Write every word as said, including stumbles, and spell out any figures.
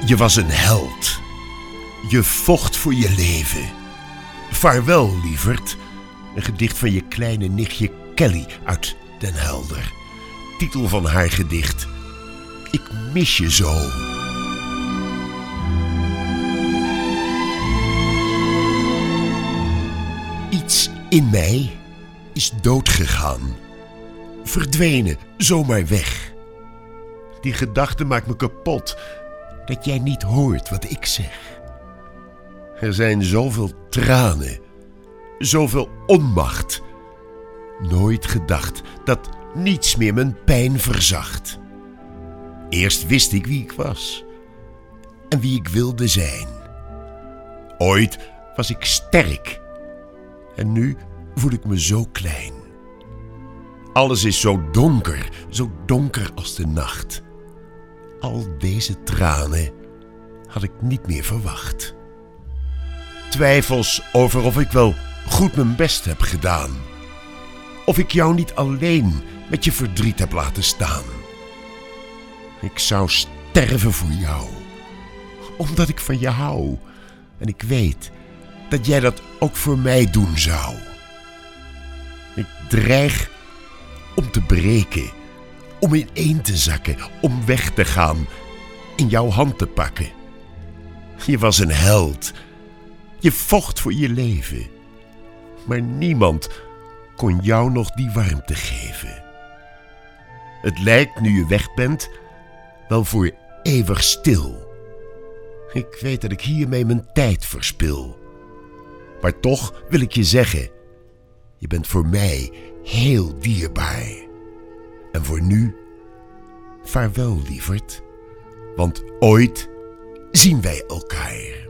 Je was een held. Je vocht voor je leven. Vaarwel, lieverd. Een gedicht van je kleine nichtje Kelly uit Den Helder. Titel van haar gedicht: Ik mis je zo. Iets in mij is doodgegaan. Verdwenen, zomaar weg. Die gedachte maakt me kapot, dat jij niet hoort wat ik zeg. Er zijn zoveel tranen, zoveel onmacht. Nooit gedacht dat niets meer mijn pijn verzacht. Eerst wist ik wie ik was en wie ik wilde zijn. Ooit was ik sterk en nu voel ik me zo klein. Alles is zo donker, zo donker als de nacht. Al deze tranen had ik niet meer verwacht. Twijfels over of ik wel goed mijn best heb gedaan. Of ik jou niet alleen met je verdriet heb laten staan. Ik zou sterven voor jou, omdat ik van je hou. En ik weet dat jij dat ook voor mij doen zou. Ik dreig om te breken, om ineen te zakken, om weg te gaan, in jouw hand te pakken. Je was een held. Je vocht voor je leven. Maar niemand kon jou nog die warmte geven. Het lijkt, nu je weg bent, wel voor eeuwig stil. Ik weet dat ik hiermee mijn tijd verspil. Maar toch wil ik je zeggen, je bent voor mij heel dierbaar. En voor nu, vaarwel, lieverd, want ooit zien wij elkaar.